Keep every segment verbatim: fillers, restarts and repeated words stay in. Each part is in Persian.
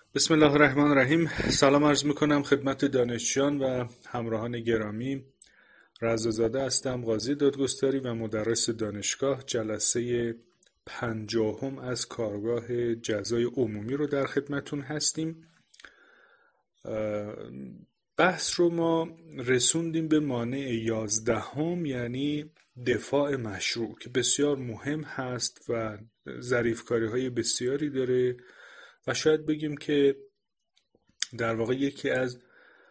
بسم الله الرحمن الرحیم. سلام عرض میکنم خدمت دانشجویان و همراهان گرامی. رضا هستم، قاضی دادگستری و مدرس دانشگاه. جلسه پنجاهم از کارگاه جزای عمومی رو در خدمتون هستیم. بحث رو ما رسوندیم به مانع یازدهم، یعنی دفاع مشروع، که بسیار مهم هست و ظریفکاری های بسیاری داره و شاید بگیم که در واقع یکی از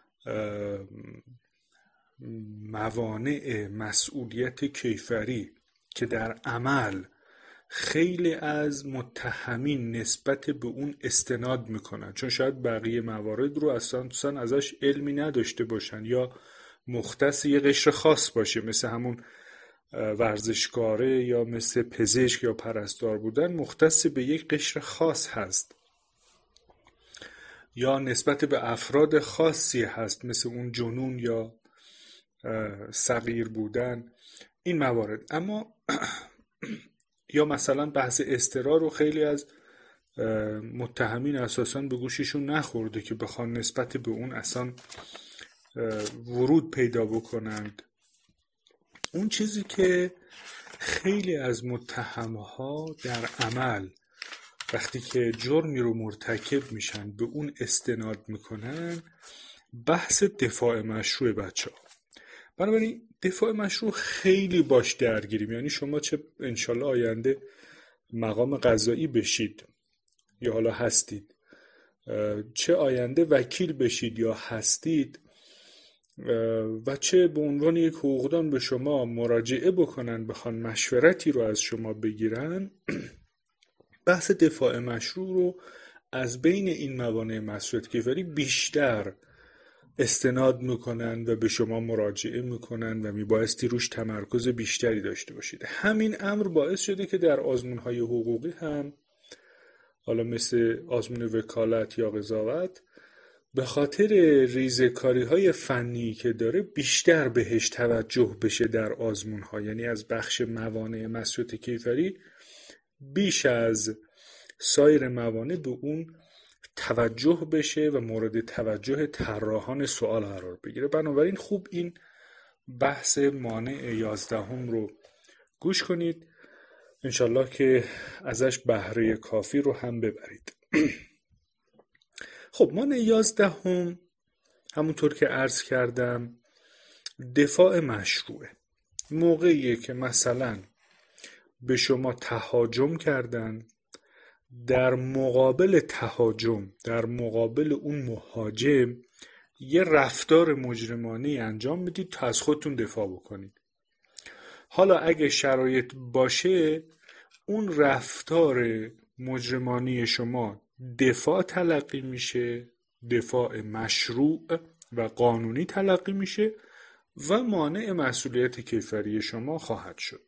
موانع مسئولیت کیفری که در عمل خیلی از متهمین نسبت به اون استناد میکنن، چون شاید بقیه موارد رو اصلا ازش علمی نداشته باشن یا مختص یه قشر خاص باشه، مثل همون ورزشکاره یا مثل پزشک یا پرستار بودن مختص به یک قشر خاص هست، یا نسبت به افراد خاصی هست مثل اون جنون یا صغیر بودن، این موارد. اما یا مثلا بحث اضطرار رو خیلی از متهمین اساساً به گوششون نخورده که بخوان نسبت به اون اصلا ورود پیدا بکنند. اون چیزی که خیلی از متهمها در عمل وقتی که جرمی رو مرتکب میشن به اون استناد میکنن، بحث دفاع مشروع بچه ها. بنابراین دفاع مشروع خیلی باش درگیریم. یعنی شما چه انشالله آینده مقام قضایی بشید یا حالا هستید، چه آینده وکیل بشید یا هستید، و چه به عنوان یک حقوقدان به شما مراجعه بکنن، بخوان مشورتی رو از شما بگیرن، بحث دفاع مشروع رو از بین این موانع مسئولیت کیفری بیشتر استناد میکنن و به شما مراجعه میکنن و میبایستی روش تمرکز بیشتری داشته باشید. همین امر باعث شده که در آزمونهای حقوقی هم، حالا مثل آزمون وکالت یا قضاوت، به خاطر ریزه‌کاری های فنی که داره بیشتر بهش توجه بشه در آزمونها. یعنی از بخش موانع مسئولیت کیفری بیش از سایر موانع به اون توجه بشه و مورد توجه طراحان سوال قرار بگیره. بنابراین خوب این بحث مانع یازدهم رو گوش کنید، انشالله که ازش بهره کافی رو هم ببرید. خب مانع یازدهم همونطور که عرض کردم دفاع مشروعه. موقعیه که مثلا به شما تهاجم کردن، در مقابل تهاجم، در مقابل اون مهاجم یه رفتار مجرمانه انجام بدید تا از خودتون دفاع بکنید. حالا اگه شرایط باشه اون رفتار مجرمانه شما دفاع تلقی میشه، دفاع مشروع و قانونی تلقی میشه و مانع مسئولیت کیفری شما خواهد شد.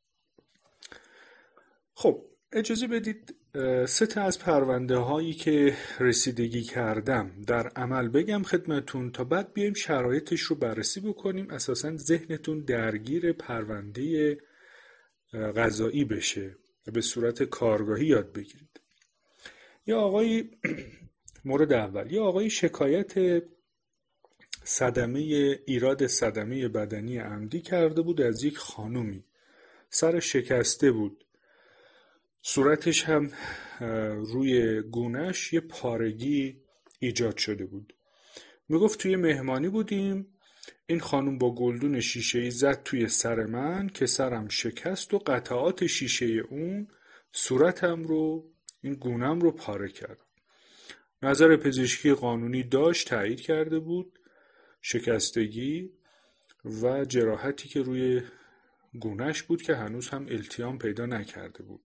خب اجازه بدید سه تا از پرونده هایی که رسیدگی کردم در عمل بگم خدمتون، تا بعد بیایم شرایطش رو بررسی بکنیم، اساساً ذهنتون درگیر پرونده قضایی بشه و به صورت کارگاهی یاد بگیرید. یا آقای مورد اول، یا آقای شکایت صدمه ایراد صدمه بدنی عمدی کرده بود از یک خانومی. سر شکسته بود، صورتش هم روی گونهش یه پارگی ایجاد شده بود. میگفت توی مهمانی بودیم، این خانم با گلدون شیشه‌ای زد توی سر من که سرم شکست و قطعات شیشه اون صورتم رو، این گونم رو پاره کرد. نظر پزشکی قانونی داشت، تایید کرده بود شکستگی و جراحتی که روی گونهش بود که هنوز هم التیام پیدا نکرده بود.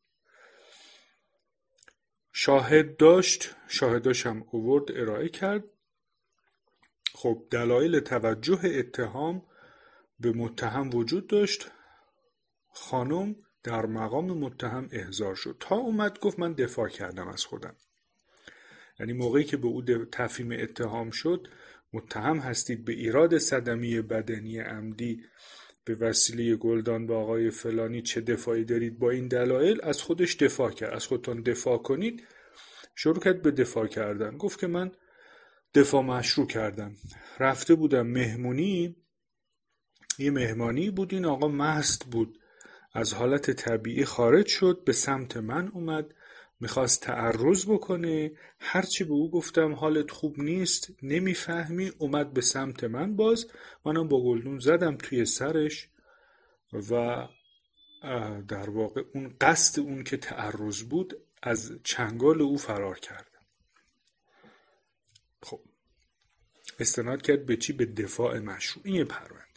شاهد داشت، شاهداش هم آورد ارائه کرد. خب دلایل توجه اتهام به متهم وجود داشت. خانم در مقام متهم احضار شد. تا اومد گفت من دفاع کردم از خودم. یعنی موقعی که به او تفهیم اتهام شد متهم هستید به ایراد صدمه بدنی عمدی به وسیله گلدان به آقای فلانی، چه دفاعی دارید با این دلایل، از خودش دفاع کرد. از خودتون دفاع کنید شروع کرد به دفاع کردن. گفت که من دفاع مشروع کردم. رفته بودم مهمونی، یه مهمانی بود، این آقا مست بود، از حالت طبیعی خارج شد، به سمت من اومد، میخواست تعرض بکنه. هرچی به او گفتم حالت خوب نیست، نمیفهمی، اومد به سمت من باز. منم با گلدون زدم توی سرش و در واقع اون قصد اون که تعرض بود از چنگال او فرار کردم. خب استناد کرد به چی؟ به دفاع مشروع. این یه پرونده.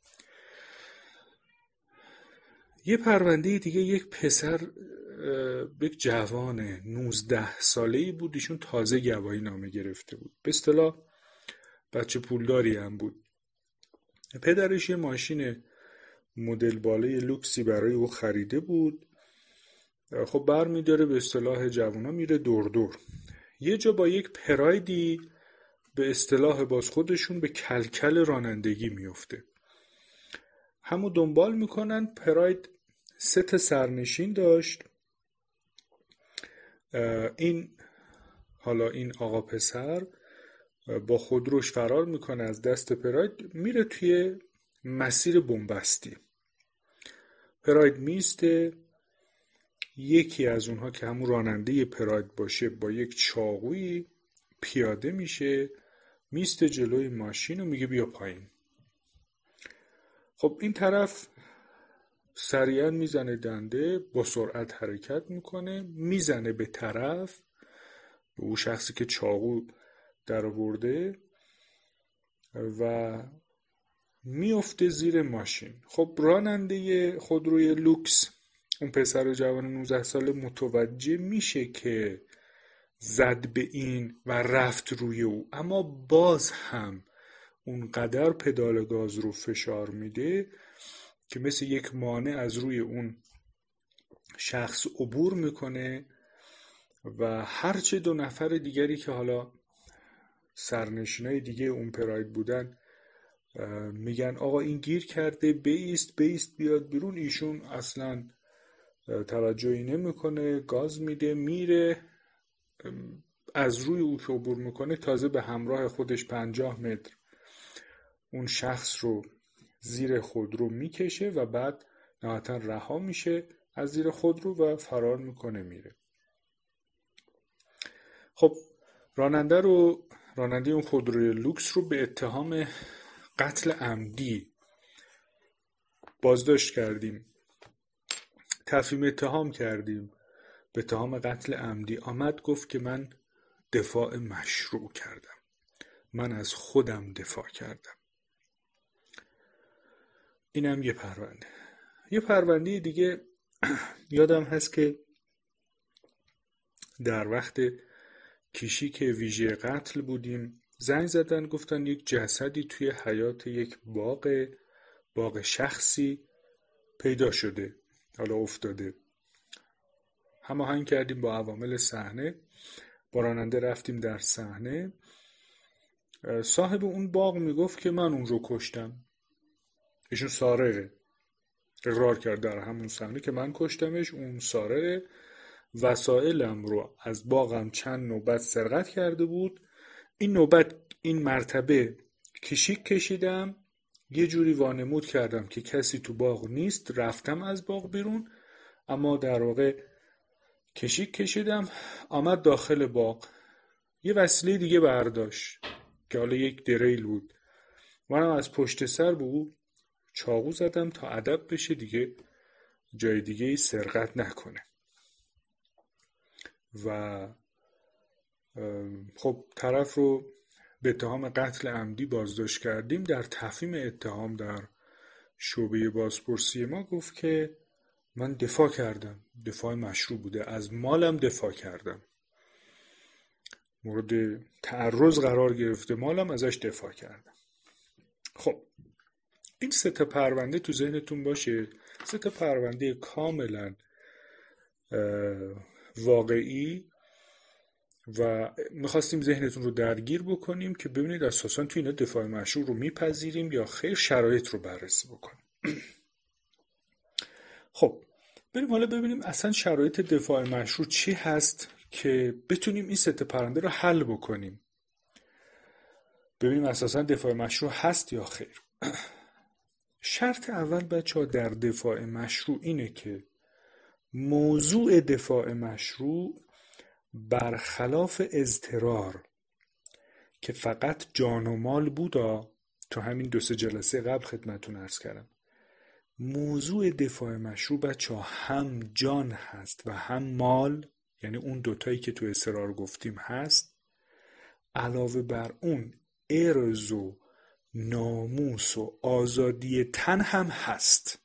یه پرونده دیگه، یک پسر، یک جوان نوزده ساله‌ای بود، ایشون تازه گواهی نامه گرفته بود، به اصطلاح بچه پولداری هم بود. پدرش یه ماشین مدل بالای لوکسی برای او خریده بود. خب برمی داره، به اصطلاح جوانا میره دور دور. یه جا با یک پرایدی، به اصطلاح باز خودشون، به کلکل رانندگی میفته. همو دنبال میکنن. پراید سه تا سرنشین داشت. این حالا این آقا پسر با خودروش فرار میکنه از دست پراید، میره توی مسیر بنبستی. پراید میسته، یکی از اونها که همون راننده پراید باشه با یک چاقویی پیاده میشه، میسته جلوی ماشین و میگه بیا پایین. خب این طرف سریعا میزنه دنده، با سرعت حرکت میکنه، میزنه به طرف، به اون شخصی که چاقو در آورده و میفته زیر ماشین. خب راننده خودروی لوکس، اون پسر جوان نوزده ساله، متوجه میشه که زد به این و رفت روی او، اما باز هم اونقدر پدال گاز رو فشار میده که مثل یک مانع از روی اون شخص عبور میکنه و هرچه دو نفر دیگری که حالا سرنشینای دیگه اون پراید بودن میگن آقا این گیر کرده، بیست بیست بیاد بیرون، ایشون اصلا توجهی نمیکنه، گاز میده میره. از روی او که عبور میکنه تازه به همراه خودش پنجاه متر اون شخص رو زیر خودرو میکشه و بعد نهایتا رها میشه از زیر خودرو و فرار میکنه میره. خب راننده رو راننده اون خودروی لوکس رو به اتهام قتل عمدی بازداشت کردیم، تفهیم اتهام کردیم به اتهام قتل عمدی. آمد گفت که من دفاع مشروع کردم، من از خودم دفاع کردم. اینم یه پرونده. یه پرونده دیگه یادم هست که در وقت کشیک ویژه قتل بودیم، زنگ زدن گفتن یک جسدی توی حیاط یک باغ باغ شخصی پیدا شده، حالا افتاده. هماهنگ کردیم با عوامل صحنه، با راننده رفتیم در صحنه. صاحب اون باغ میگفت که من اون رو کشتم، ایشون سارقه، اقرار کرد در همون صحنه که من کشتمش، اون سارقه. وسایلم رو از باغم چند نوبت سرقت کرده بود. این نوبت این مرتبه کشیک کشیدم، یه جوری وانمود کردم که کسی تو باغ نیست، رفتم از باغ بیرون، اما در واقع کشیک کشیدم. آمد داخل باغ، یه وسیله دیگه برداشت که حالا یک دریل بود. منم از پشت سر به او چاقو زدم تا ادب بشه دیگه جای دیگه ای سرقت نکنه. و خب طرف رو به اتهام قتل عمدی بازداشت کردیم. در تفهیم اتهام در شعبه بازپرسی ما گفت که من دفاع کردم، دفاع مشروع بوده، از مالم دفاع کردم، مورد تعرض قرار گرفته مالم، ازش دفاع کردم. خب این سه تا پرونده تو ذهنتون باشه، سه تا پرونده کاملا واقعی و میخواستیم ذهنتون رو درگیر بکنیم که ببینید اساساً تو اینا دفاع مشروع رو میپذیریم یا خیر، شرایط رو بررسی بکنیم. خب بریم حالا ببینیم اصلا شرایط دفاع مشروع چی هست که بتونیم این ست پرونده رو حل بکنیم، ببینیم اساسا دفاع مشروع هست یا خیر. شرط اول بچه ها در دفاع مشروع اینه که موضوع دفاع مشروع برخلاف اضطرار که فقط جان و مال بودا، تو همین دو سه جلسه قبل خدمتون عرض کردم، موضوع دفاع مشروع بچه ها هم جان هست و هم مال، یعنی اون دوتایی که تو اضطرار گفتیم هست. علاوه بر اون ارز و ناموس و آزادی تن هم هست.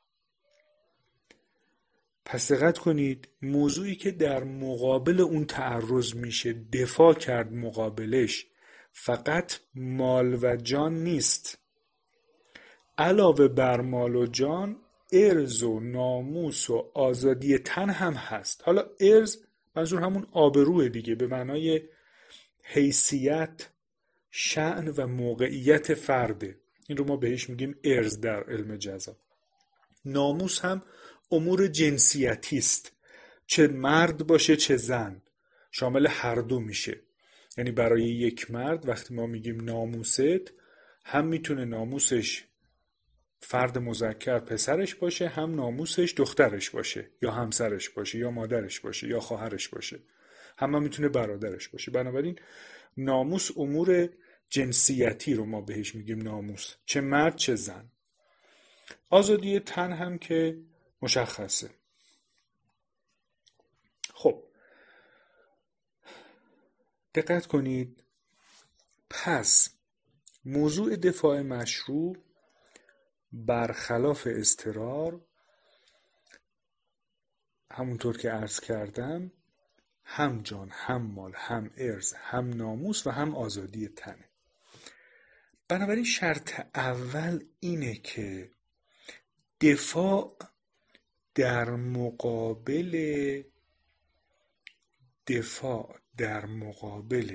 پس دقت کنید، موضوعی که در مقابل اون تعرض میشه دفاع کرد مقابلش فقط مال و جان نیست. علاوه بر مال و جان ارز و ناموس و آزادی تن هم هست. حالا ارز منظور همون آبروه دیگه، به معنای حیثیت، شأن و موقعیت فرده. این رو ما بهش میگیم ارز در علم جزا. ناموس هم امور جنسیتی است، چه مرد باشه چه زن، شامل هر دو میشه. یعنی برای یک مرد وقتی ما میگیم ناموست، هم میتونه ناموسش فرد مذکر پسرش باشه، هم ناموسش دخترش باشه یا همسرش باشه یا مادرش باشه یا خواهرش باشه، هم, هم میتونه برادرش باشه. بنابراین ناموس امور جنسیتی رو ما بهش میگیم ناموس، چه مرد چه زن. آزادی تن هم که مشخصه. خب دقت کنید، پس موضوع دفاع مشروع برخلاف اضطرار، همونطور که عرض کردم، هم جان، هم مال، هم ارز، هم ناموس و هم آزادی تنه. بنابراین شرط اول اینه که دفاع در مقابل دفاع در مقابل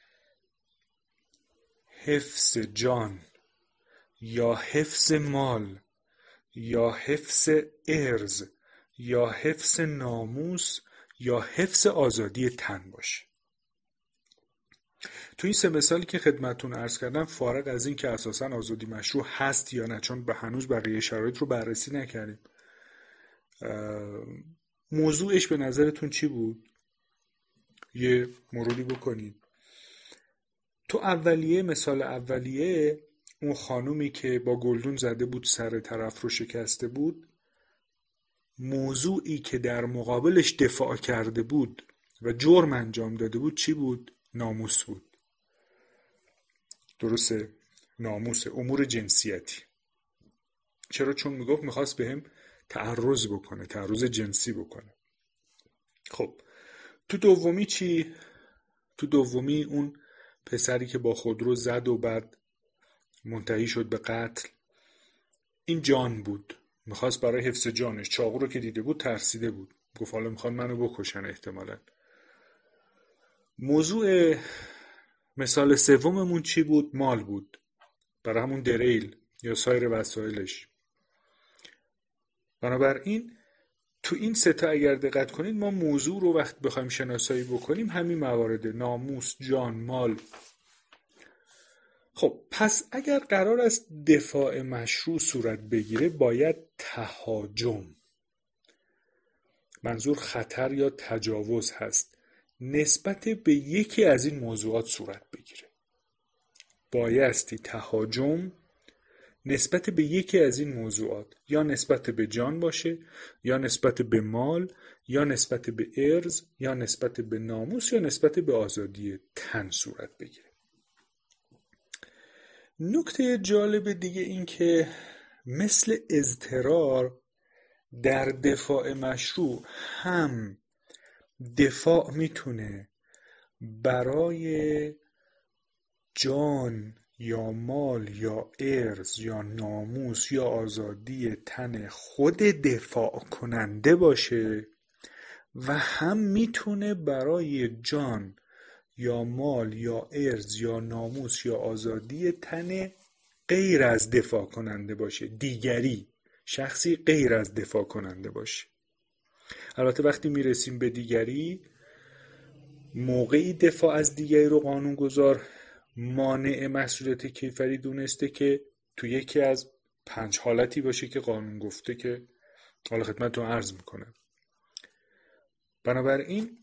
حفظ جان یا حفظ مال یا حفظ ارز یا حفظ ناموس یا حفظ آزادی تن باشه. تو این سه مثالی که خدمتتون عرض کردم، فارغ از این که اساساً آزادی مشروع هست یا نه، چون به هنوز بقیه شرایط رو بررسی نکردیم، موضوعش به نظرتون چی بود؟ یه مروری بکنید. تو اولیه، مثال اولیه، اون خانومی که با گلدون زده بود سر طرف رو شکسته بود، موضوعی که در مقابلش دفاع کرده بود و جرم انجام داده بود چی بود؟ ناموس بود. درسته؟ ناموس، امور جنسیتی. چرا؟ چون میگفت میخواست به هم تعرض بکنه، تعرض جنسی بکنه. خب تو دومی چی؟ تو دومی اون پسری که با خودرو زد و بعد منتهی شد به قتل، این جان بود، میخواست برای حفظ جانش، چاقو رو که دیده بود ترسیده بود، گفت حالا میخوان منو بکشن احتمالاً. موضوع مثال سوممون چی بود؟ مال بود، برای همون دریل یا سایر وسایلش. بنابراین تو این سه تا اگر دقت کنید، ما موضوع رو وقت بخوایم شناسایی بکنیم همین موارد، ناموس، جان، مال. خب پس اگر قرار است دفاع مشروع صورت بگیره، باید تهاجم، منظور خطر یا تجاوز هست، نسبت به یکی از این موضوعات صورت بگیره. بایستی تهاجم نسبت به یکی از این موضوعات، یا نسبت به جان باشه، یا نسبت به مال، یا نسبت به ارز، یا نسبت به ناموس، یا نسبت به آزادی تن صورت بگیره. نکته جالب دیگه این که مثل اضطرار در دفاع مشروع هم دفاع میتونه برای جان یا مال یا ارز یا ناموس یا آزادی تن خود دفاع کننده باشه و هم میتونه برای جان یا مال یا ارز یا ناموس یا آزادی تن غیر از دفاع کننده باشه، دیگری، شخصی غیر از دفاع کننده باشه. البته وقتی میرسیم به دیگری، موقعی دفاع از دیگری رو قانونگذار مانع مسئولیت کیفری دونسته که تو یکی از پنج حالتی باشه که قانون گفته که حالا خدمتتون عرض میکنم. بنابراین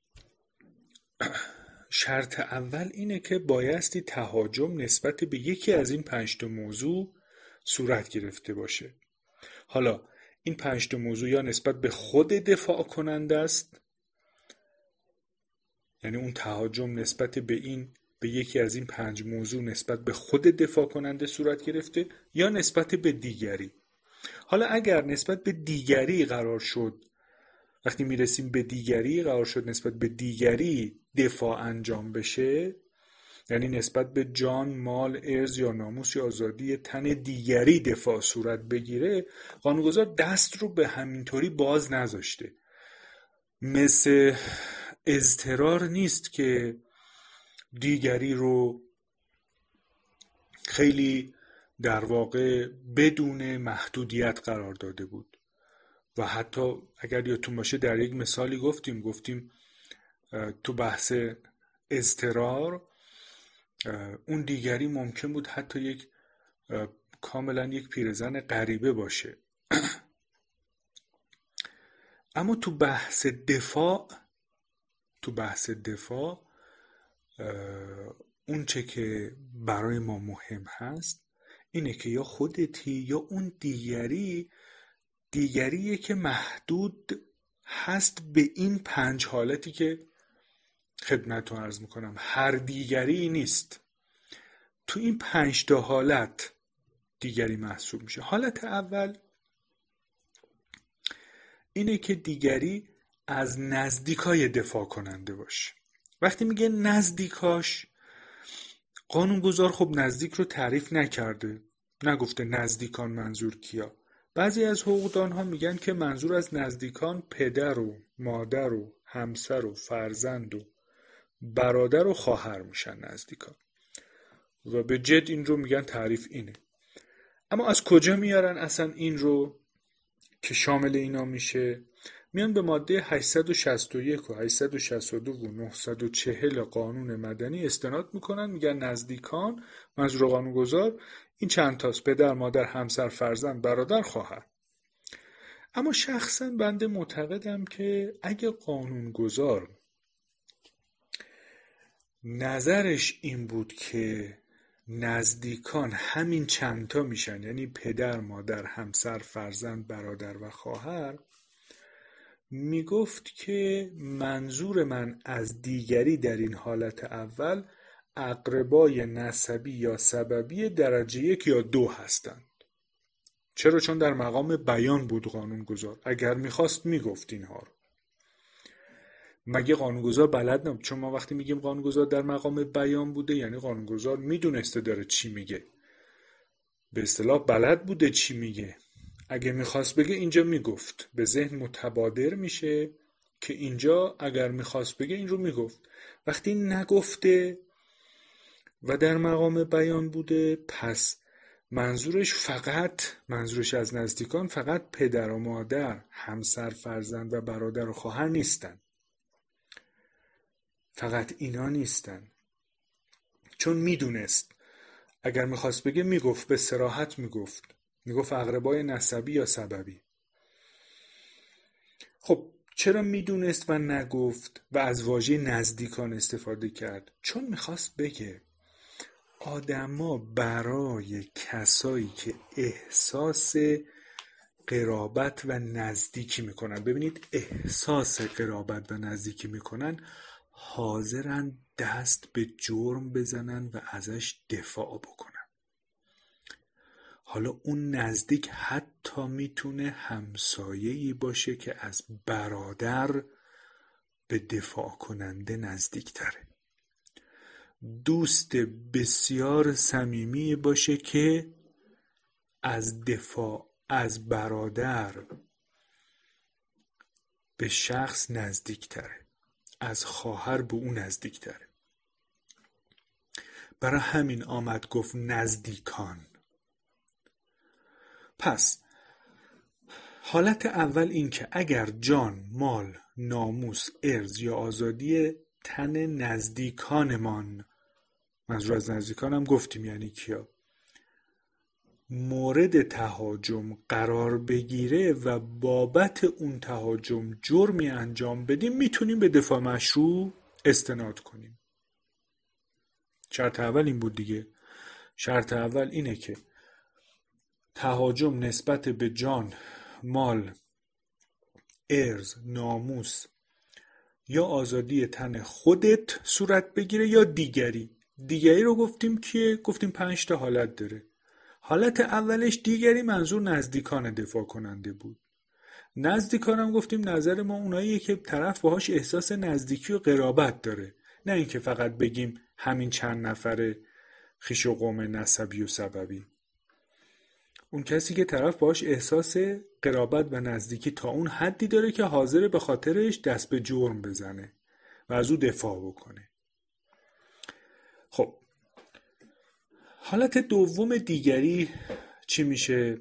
شرط اول اینه که بایستی تهاجم نسبت به یکی از این پنج تا موضوع صورت گرفته باشه. حالا این پنج تا موضوع یا نسبت به خود دفاع کننده است، یعنی اون تهاجم نسبت به این به یکی از این پنج موضوع نسبت به خود دفاع کننده صورت گرفته، یا نسبت به دیگری. حالا اگر نسبت به دیگری قرار شد، وقتی میرسیم به دیگری قرار شد نسبت به دیگری دفاع انجام بشه، یعنی نسبت به جان، مال، ارز یا ناموس یا آزادی تن دیگری دفاع صورت بگیره، قانونگذار دست رو به همینطوری باز نذاشته. مثل اضطرار نیست که دیگری رو خیلی در واقع بدون محدودیت قرار داده بود و حتی اگر یادتون باشه در یک مثالی گفتیم گفتیم تو بحث اضطرار اون دیگری ممکن بود حتی یک کاملا یک پیرزن غریبه باشه. اما تو بحث دفاع تو بحث دفاع اون چه که برای ما مهم هست اینه که یا خودتی یا اون دیگری دیگریه که محدود هست به این پنج حالتی که خدمتتون عرض میکنم. هر دیگری نیست، تو این پنج تا حالت دیگری محسوب میشه. حالت اول اینه که دیگری از نزدیکای دفاع کننده باشه. وقتی میگه نزدیکاش، قانونگذار خب نزدیک رو تعریف نکرده، نگفته نزدیکان منظور کیا. بعضی از حقوقدان ها میگن که منظور از نزدیکان پدر و مادر و همسر و فرزند و برادر و خواهر میشن نزدیکان و به جد این رو میگن تعریف اینه. اما از کجا میارن اصلا این رو که شامل اینا میشه؟ میان به ماده هشتصد و شصت و یک و هشتصد و شصت و دو و نهصد و چهل قانون مدنی استناد میکنن، میگن نزدیکان منظور قانونگذار این چند تاست: پدر، مادر، همسر، فرزند، برادر، خواهر. اما شخصا بنده معتقدم که اگه قانونگذار نظرش این بود که نزدیکان همین چند تا میشن، یعنی پدر، مادر، همسر، فرزند، برادر و خواهر، میگفت که منظور من از دیگری در این حالت اول اقربای نسبی یا سببی درجه یک یا دو هستند. چرا؟ چون در مقام بیان بود قانونگذار. اگر میخواست میگفت اینها رو. مگه قانونگذار بلد نبود؟ چون ما وقتی میگیم قانونگذار در مقام بیان بوده یعنی قانونگذار میدونسته داره چی میگه، به اصطلاح بلد بوده چی میگه. اگه میخواست بگه اینجا میگفت. به ذهن متبادر میشه که اینجا اگر میخواست بگه این رو میگفت. وقتی نگفته و در مقام بیان بوده، پس منظورش فقط منظورش از نزدیکان فقط پدر و مادر، همسر، فرزند و برادر و خواهر نیستن. فقط اینا نیستن. چون میدونست اگر میخواست بگه میگفت، به صراحت میگفت. میگفت اقربای نسبی یا سببی. خب چرا میدونست و نگفت و از واژه نزدیکان استفاده کرد؟ چون میخواست بگه آدما برای کسایی که احساس قرابت و نزدیکی میکنن، ببینید احساس قرابت و نزدیکی میکنن، حاضرن دست به جرم بزنن و ازش دفاع بکنن. حالا اون نزدیک حتی میتونه همسایه‌ای باشه که از برادر به دفاع کننده نزدیک تره. دوست بسیار صمیمی باشه که از دفاع از برادر به شخص نزدیک تره، از خواهر به اون نزدیک تره. برای همین آمد گفت نزدیکان. پس حالت اول این که اگر جان، مال، ناموس، ارز یا آزادی تن نزدیکانمان، منظور از نزدیکانم گفتیم یعنی کیا، مورد تهاجم قرار بگیره و بابت اون تهاجم جرمی انجام بدیم، میتونیم به دفاع مشروع استناد کنیم. شرط اول این بود دیگه. شرط اول اینه که تهاجم نسبت به جان، مال، عرض، ناموس یا آزادی تن خودت صورت بگیره یا دیگری. دیگری رو گفتیم که گفتیم پنج تا حالت داره. حالت اولش دیگری منظور نزدیکان دفاع کننده بود. نزدیکان هم گفتیم نظر ما اوناییه که طرف باهاش احساس نزدیکی و قرابت داره، نه اینکه فقط بگیم همین چند نفر خویش و قوم نسبی و سببی. اون کسی که طرف باهاش احساس قرابت و نزدیکی تا اون حدی داره که حاضره به خاطرش دست به جرم بزنه و از او دفاع بکنه. خب حالت دوم دیگری چی میشه؟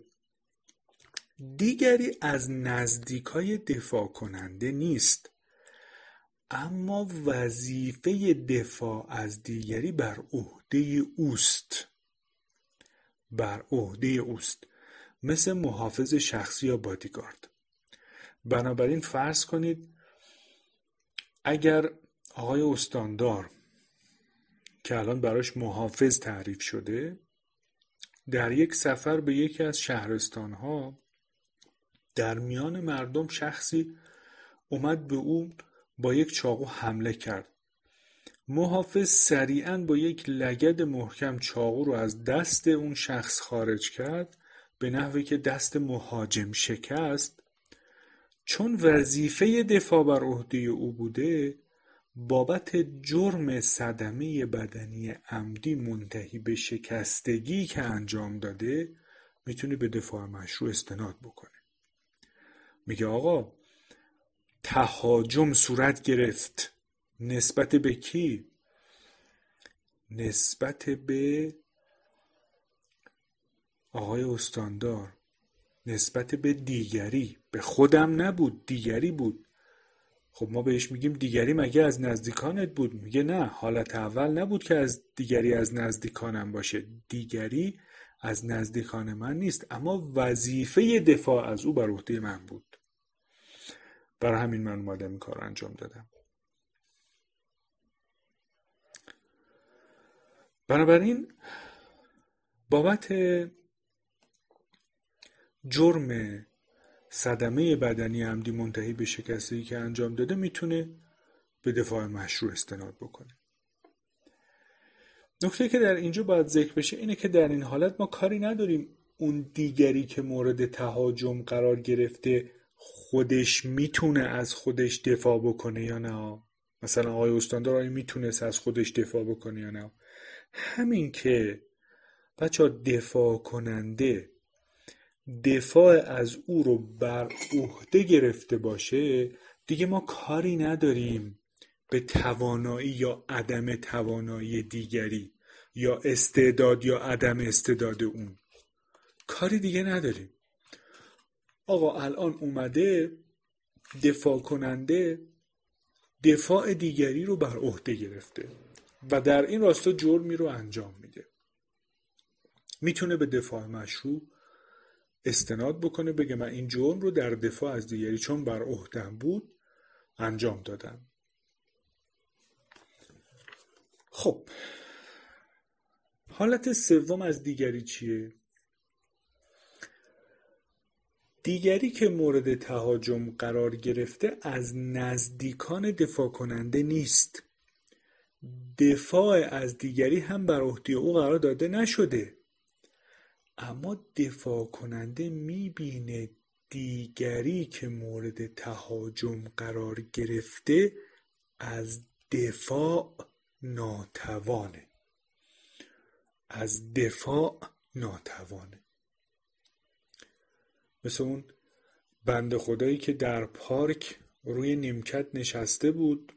دیگری از نزدیکای دفاع کننده نیست، اما وظیفه دفاع از دیگری بر عهده اوست. بر عهده اوست مثل محافظ شخصی یا بادیگارد. بنابراین فرض کنید اگر آقای استاندار که الان براش محافظ تعریف شده در یک سفر به یکی از شهرستانها در میان مردم شخصی اومد به او با یک چاقو حمله کرد، محافظ سریعاً با یک لگد محکم چاقو رو از دست اون شخص خارج کرد به نحوی که دست مهاجم شکست. چون وظیفه دفاع بر عهده او بوده، بابت جرم صدمه بدنی عمدی منتهی به شکستگی که انجام داده میتونه به دفاع مشروع استناد بکنه. میگه آقا تهاجم صورت گرفت نسبت به کی؟ نسبت به آقای استاندار، نسبت به دیگری. به خودم نبود، دیگری بود. خب ما بهش میگیم دیگری مگه از نزدیکانت بود؟ میگه نه، حالت اول نبود که از دیگری از نزدیکانم باشه، دیگری از نزدیکان من نیست، اما وظیفه دفاع از او بر عهده من بود، برای همین من اومدم این کار انجام دادم. بنابراین بابت جرم صدمه بدنی عمدی منتهی به شکستگی که انجام داده میتونه به دفاع مشروع استناد بکنه. نکته که در اینجا باید ذکر بشه اینه که در این حالت ما کاری نداریم اون دیگری که مورد تهاجم قرار گرفته خودش میتونه از خودش دفاع بکنه یا نه. مثلا آقای استاندار آیا میتونست از خودش دفاع بکنه یا نه. همین که بچه ها دفاع کننده دفاع از او رو بر عهده گرفته باشه، دیگه ما کاری نداریم به توانایی یا عدم توانایی دیگری یا استعداد یا عدم استعداد اون، کاری دیگه نداریم. آقا الان اومده دفاع کننده دفاع دیگری رو بر عهده گرفته و در این راستا جرمی رو انجام میده، میتونه به دفاع مشروع استناد بکنه، بگه من این جرم رو در دفاع از دیگری چون بر عهده‌ام بود انجام دادم. خب حالت سوم از دیگری چیه؟ دیگری که مورد تهاجم قرار گرفته از نزدیکان دفاع کننده نیست، دفاع از دیگری هم بر عهده او قرار داده نشده، اما دفاع کننده میبینه دیگری که مورد تهاجم قرار گرفته از دفاع ناتوانه، از دفاع ناتوانه. مثل اون بنده خدایی که در پارک روی نیمکت نشسته بود،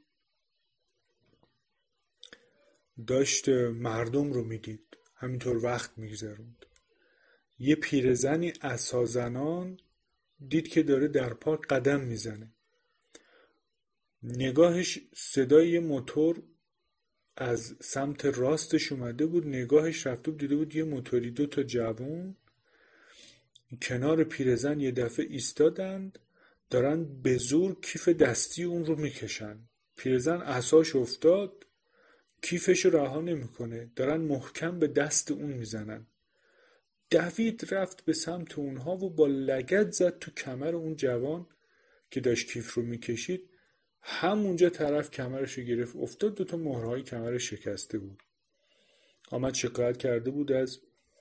داشت مردم رو میدید، همینطور وقت میگذروند. یه پیرزنی عصازنان دید که داره در پارک قدم میزنه، نگاهش صدای یه موتور از سمت راستش اومده بود، نگاهش رفته بود دیده بود یه موتوری دو تا جوون کنار پیرزن یه دفعه ایستادند، دارن به زور کیف دستی اون رو میکشن. پیرزن عصاش افتاد، کیفش رو رها نمیکنه، دارن محکم به دست اون میزنن. دوید رفت به سمت اونها و با لگد زد تو کمر اون جوان که داشت کیف رو میکشید. همونجا طرف کمرش رو گرفت افتاد، دوتا مهرهای کمرش شکسته بود. آمد شکایت کرده بود از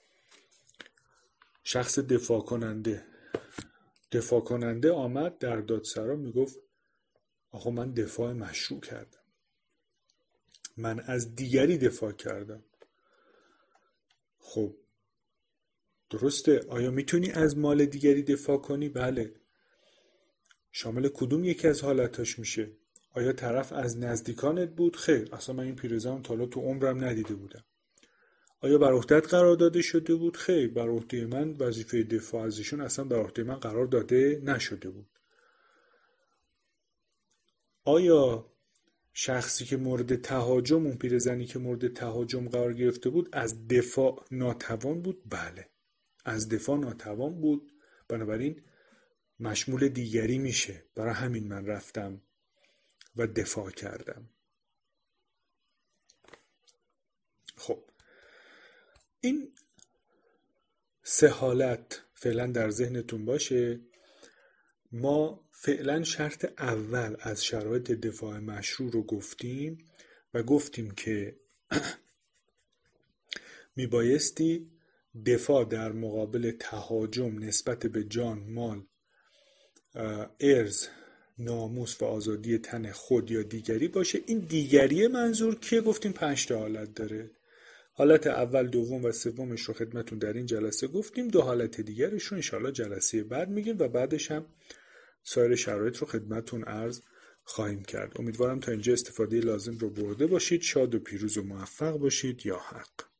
شخص دفاع کننده. دفاع کننده آمد در دادسرا میگفت آخه من دفاع مشروع کردم، من از دیگری دفاع کردم. خب درسته، آیا میتونی از مال دیگری دفاع کنی؟ بله. شامل کدوم یکی از حالتاش میشه؟ آیا طرف از نزدیکانت بود؟ خیر، اصلا من این پیرزن تا حالا تو عمرم ندیده بودم. آیا بر عهده‌ات قرار داده شده بود؟ خیر، بر عهده من وظیفه دفاع از ایشون اصلا بر عهده من قرار داده نشده بود. آیا شخصی که مورد تهاجم، اون پیرزنی که مورد تهاجم قرار گرفته بود، از دفاع ناتوان بود؟ بله، از دفاع ناتوان بود، بنابراین مشمول دیگری میشه. برای همین من رفتم و دفاع کردم. خب این سه حالت فعلا در ذهنتون باشه. ما فعلا شرط اول از شرایط دفاع مشروع رو گفتیم و گفتیم که میبایستی دفاع در مقابل تهاجم نسبت به جان، مال، ارز، ناموس و آزادی تن خود یا دیگری باشه. این دیگری منظور کیه؟ گفتیم پنج تا حالت داره. حالت اول، دوم و سومش رو خدمتون در این جلسه گفتیم. دو حالت دیگرش رو انشاءالله جلسه بعد میگیم و بعدش هم سایر شرایط رو خدمتون عرض خواهیم کرد. امیدوارم تا اینجا استفاده لازم رو برده باشید. شاد و پیروز و موفق باشید. یا حق.